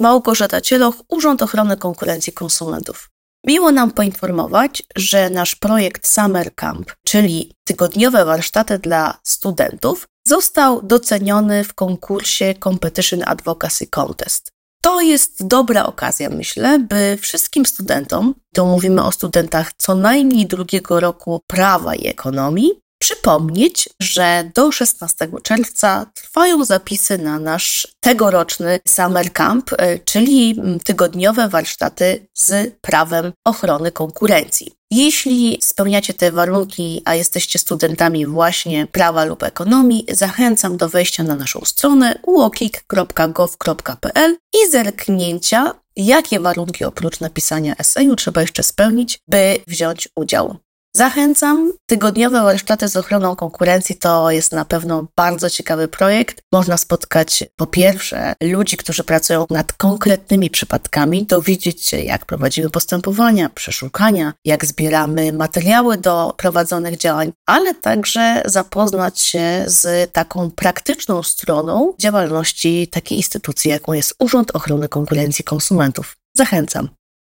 Małgorzata Cieloch, Urząd Ochrony Konkurencji i Konsumentów. Miło nam poinformować, że nasz projekt Summer Camp, czyli tygodniowe warsztaty dla studentów, został doceniony w konkursie Competition Advocacy Contest. To jest dobra okazja, myślę, by wszystkim studentom, to mówimy o studentach co najmniej drugiego roku prawa i ekonomii, przypomnieć, że do 16 czerwca trwają zapisy na nasz tegoroczny Summer Camp, czyli tygodniowe warsztaty z prawem ochrony konkurencji. Jeśli spełniacie te warunki, a jesteście studentami właśnie prawa lub ekonomii, zachęcam do wejścia na naszą stronę uokik.gov.pl i zerknięcia, jakie warunki oprócz napisania eseju trzeba jeszcze spełnić, by wziąć udział. Zachęcam. Tygodniowe warsztaty z ochroną konkurencji to jest na pewno bardzo ciekawy projekt. Można spotkać po pierwsze ludzi, którzy pracują nad konkretnymi przypadkami, dowiedzieć się, jak prowadzimy postępowania, przeszukania, jak zbieramy materiały do prowadzonych działań, ale także zapoznać się z taką praktyczną stroną działalności takiej instytucji, jaką jest Urząd Ochrony Konkurencji i Konsumentów. Zachęcam.